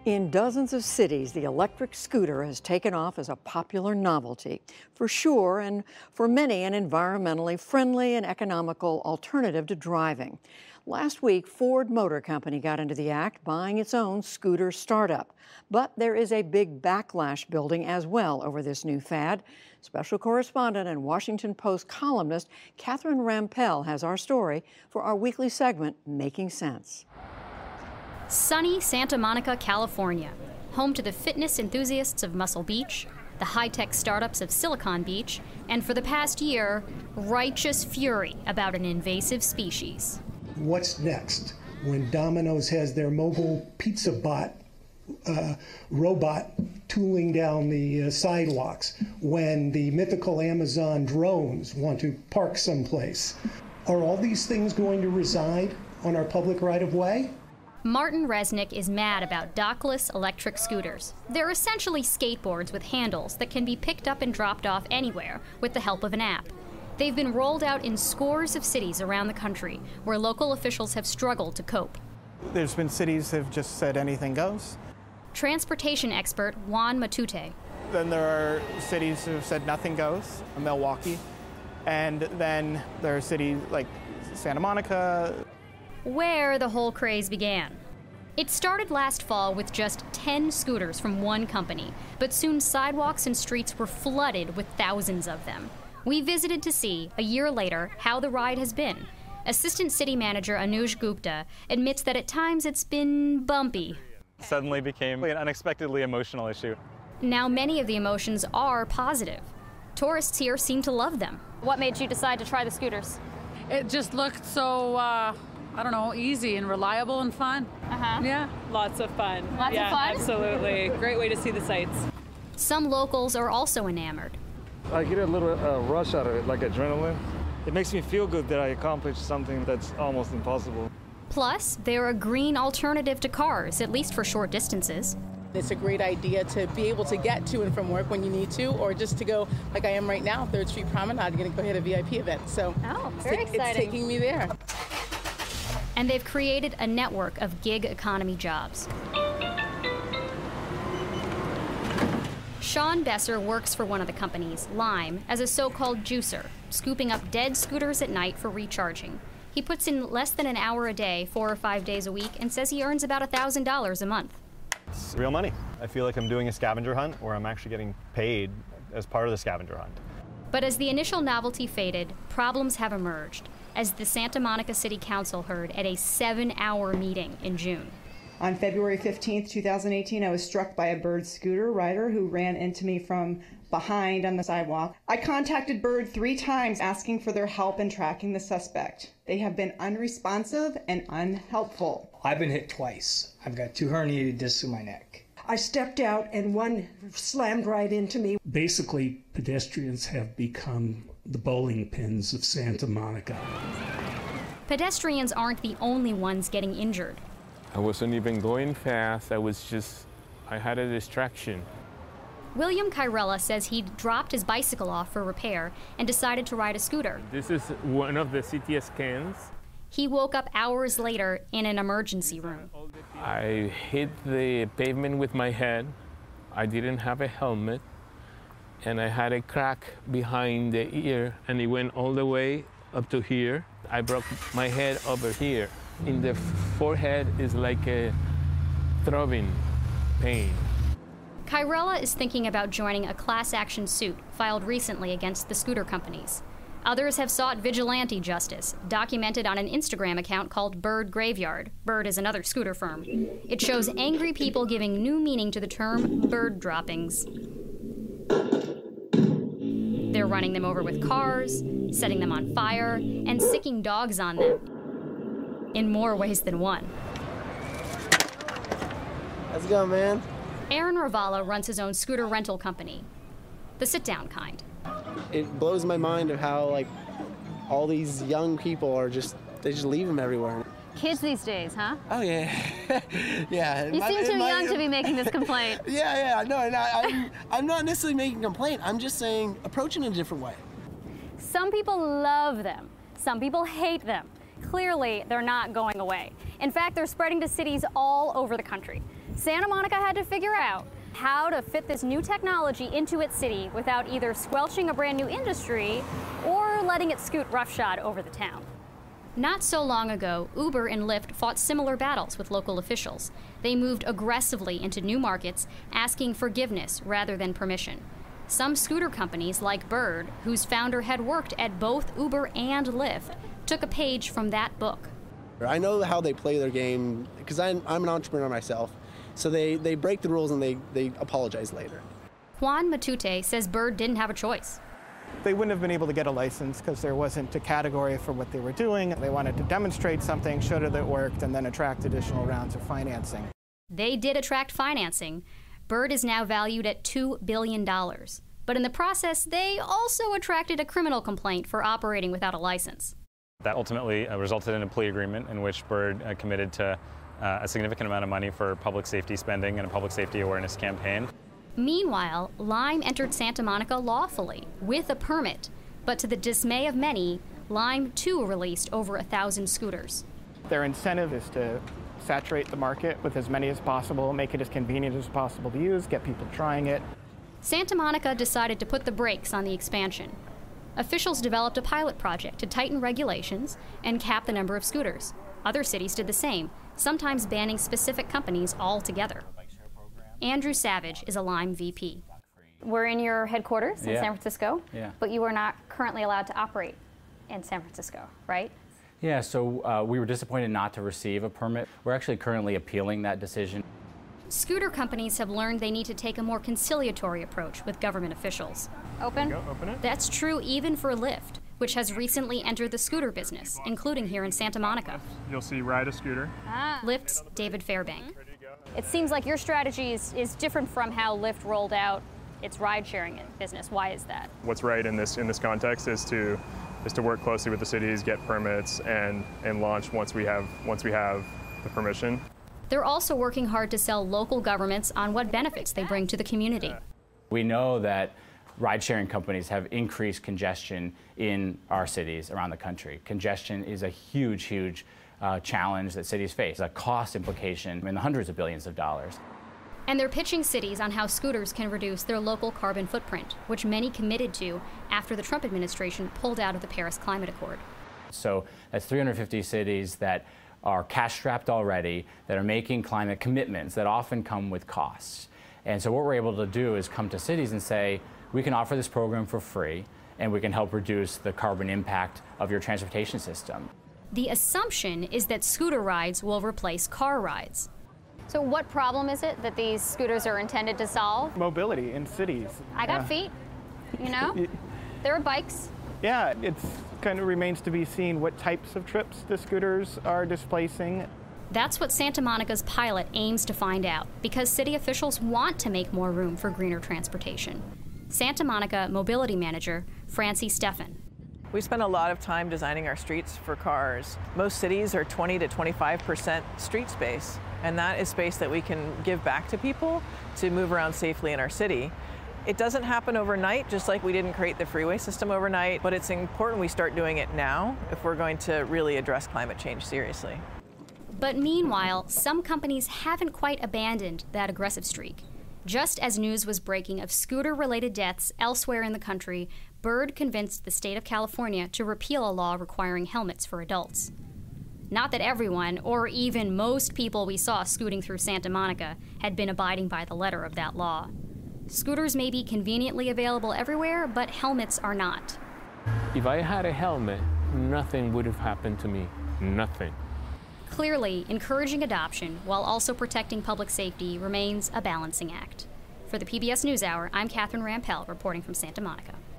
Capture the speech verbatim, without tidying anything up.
In dozens of cities, the electric scooter has taken off as a popular novelty. For sure, and for many, an environmentally friendly and economical alternative to driving. Last week, Ford Motor Company got into the act, buying its own scooter startup. But there is a big backlash building as well over this new fad. Special correspondent and Washington Post columnist Catherine Rampell has our story for our weekly segment, Making Sense. Sunny Santa Monica, California, home to the fitness enthusiasts of Muscle Beach, the high-tech startups of Silicon Beach, and for the past year, righteous fury about an invasive species. What's next? When Domino's has their mobile pizza bot uh, robot tooling down the uh, sidewalks, when the mythical Amazon drones want to park someplace, are all these things going to reside on our public right-of-way? Martin Resnick is mad about dockless electric scooters. They're essentially skateboards with handles that can be picked up and dropped off anywhere with the help of an app. They've been rolled out in scores of cities around the country where local officials have struggled to cope. There's been cities that have just said anything goes. Transportation expert Juan Matute. Then there are cities who have said nothing goes, Milwaukee. And then there are cities like Santa Monica, where the whole craze began. It started last fall with just ten scooters from one company, but soon sidewalks and streets were flooded with thousands of them. We visited to see, a year later, how the ride has been. Assistant City Manager Anuj Gupta admits that at times it's been bumpy. Suddenly became an unexpectedly emotional issue. Now many of the emotions are positive. Tourists here seem to love them. What made you decide to try the scooters? It just looked so, uh, I don't know, easy and reliable and fun. Uh-huh. Yeah. Lots of fun. Lots yeah, of fun? Absolutely. Great way to see the sights. Some locals are also enamored. I get a little uh, rush out of it, like adrenaline. It makes me feel good that I accomplished something that's almost impossible. Plus, they're a green alternative to cars, at least for short distances. It's a great idea to be able to get to and from work when you need to, or just to go, like I am right now, Third Street Promenade, going to go hit a V I P event. So oh, very it's, exciting. It's taking me there. And they've created a network of gig economy jobs. Sean Besser works for one of the companies, Lime, as a so-called juicer, scooping up dead scooters at night for recharging. He puts in less than an hour a day, four or five days a week, and says he earns about one thousand dollars a month. It's real money. I feel like I'm doing a scavenger hunt where I'm actually getting paid as part of the scavenger hunt. But as the initial novelty faded, problems have emerged, as the Santa Monica City Council heard at a seven-hour meeting in June. On February fifteenth, two thousand eighteen, I was struck by a Bird scooter rider who ran into me from behind on the sidewalk. I contacted Bird three times asking for their help in tracking the suspect. They have been unresponsive and unhelpful. I've been hit twice. I've got two herniated discs in my neck. I stepped out and one slammed right into me. Basically, pedestrians have become the bowling pins of Santa Monica. Pedestrians aren't the only ones getting injured. I wasn't even going fast. I was just, I had a distraction. William Kyrella says he dropped his bicycle off for repair and decided to ride a scooter. This is one of the C T scans. He woke up hours later in an emergency room. I hit the pavement with my head. I didn't have a helmet, and I had a crack behind the ear, and it went all the way up to here. I broke my head over here. In the forehead is like a throbbing pain. Kyrella is thinking about joining a class action suit filed recently against the scooter companies. Others have sought vigilante justice, documented on an Instagram account called Bird Graveyard. Bird is another scooter firm. It shows angry people giving new meaning to the term bird droppings. They're running them over with cars, setting them on fire, and sicking dogs on them. In more ways than one. Let's go, man. Aaron Ravala runs his own scooter rental company, the sit-down kind. It blows my mind of how, like, all these young people are just, they just leave them everywhere. Kids these days, huh? Oh, yeah. yeah. You seem too young to be making this complaint. yeah, yeah, no, and I, I'm, I'm not necessarily making a complaint. I'm just saying, approaching it in a different way. Some people love them. Some people hate them. Clearly, they're not going away. In fact, they're spreading to cities all over the country. Santa Monica had to figure out how to fit this new technology into its city without either squelching a brand new industry or letting it scoot roughshod over the town. Not so long ago, Uber and Lyft fought similar battles with local officials. They moved aggressively into new markets, asking forgiveness rather than permission. Some scooter companies, like Bird, whose founder had worked at both Uber and Lyft, took a page from that book. I know how they play their game because I'm, I'm an entrepreneur myself. So they, they break the rules and they, they apologize later. Juan Matute says Bird didn't have a choice. They wouldn't have been able to get a license because there wasn't a category for what they were doing. They wanted to demonstrate something, show that it worked, and then attract additional rounds of financing. They did attract financing. Bird is now valued at two billion dollars. But in the process, they also attracted a criminal complaint for operating without a license. That ultimately uh, resulted in a plea agreement in which Bird uh, committed to uh, a significant amount of money for public safety spending and a public safety awareness campaign. Meanwhile, Lime entered Santa Monica lawfully, with a permit. But to the dismay of many, Lime too released over a thousand scooters. Their incentive is to saturate the market with as many as possible, make it as convenient as possible to use, get people trying it. Santa Monica decided to put the brakes on the expansion. Officials developed a pilot project to tighten regulations and cap the number of scooters. Other cities did the same, sometimes banning specific companies altogether. Andrew Savage is a Lime V P. We're in your headquarters in yeah. San Francisco, yeah. but you are not currently allowed to operate in San Francisco, right? Yeah, so uh, we were disappointed not to receive a permit. We're actually currently appealing that decision. Scooter companies have learned they need to take a more conciliatory approach with government officials. Open? Go, open it. That's true even for Lyft, which has recently entered the scooter business, including here in Santa Monica. You'll see Ride a Scooter. Ah. Lyft's David Fairbank. It seems like your strategy is, is different from how Lyft rolled out its ride-sharing business. Why is that? What's right in this in this context is to is to work closely with the cities, get permits, and and launch once we have once we have the permission. They're also working hard to sell local governments on what benefits they bring to the community. We know that ride-sharing companies have increased congestion in our cities around the country. Congestion is a huge, huge uh, challenge that cities face, a cost implication in the hundreds of billions of dollars. And they're pitching cities on how scooters can reduce their local carbon footprint, which many committed to after the Trump administration pulled out of the Paris Climate Accord. So that's three hundred fifty cities that are cash-strapped already, that are making climate commitments that often come with costs. And so what we're able to do is come to cities and say, we can offer this program for free, and we can help reduce the carbon impact of your transportation system. The assumption is that scooter rides will replace car rides. So what problem is it that these scooters are intended to solve? Mobility in cities. I got yeah. feet, you know? There are bikes. Yeah, it kind of remains to be seen what types of trips the scooters are displacing. That's what Santa Monica's pilot aims to find out, because city officials want to make more room for greener transportation. Santa Monica Mobility Manager Francie Steffen. We spend a lot of time designing our streets for cars. Most cities are twenty to twenty-five percent street space, and that is space that we can give back to people to move around safely in our city. It doesn't happen overnight, just like we didn't create the freeway system overnight, but it's important we start doing it now if we're going to really address climate change seriously. But meanwhile, some companies haven't quite abandoned that aggressive streak. Just as news was breaking of scooter-related deaths elsewhere in the country, Bird convinced the state of California to repeal a law requiring helmets for adults. Not that everyone, or even most people we saw scooting through Santa Monica, had been abiding by the letter of that law. Scooters may be conveniently available everywhere, but helmets are not. If I had a helmet, nothing would have happened to me. Nothing. Clearly, encouraging adoption while also protecting public safety remains a balancing act. For the P B S NewsHour, I'm Catherine Rampell reporting from Santa Monica.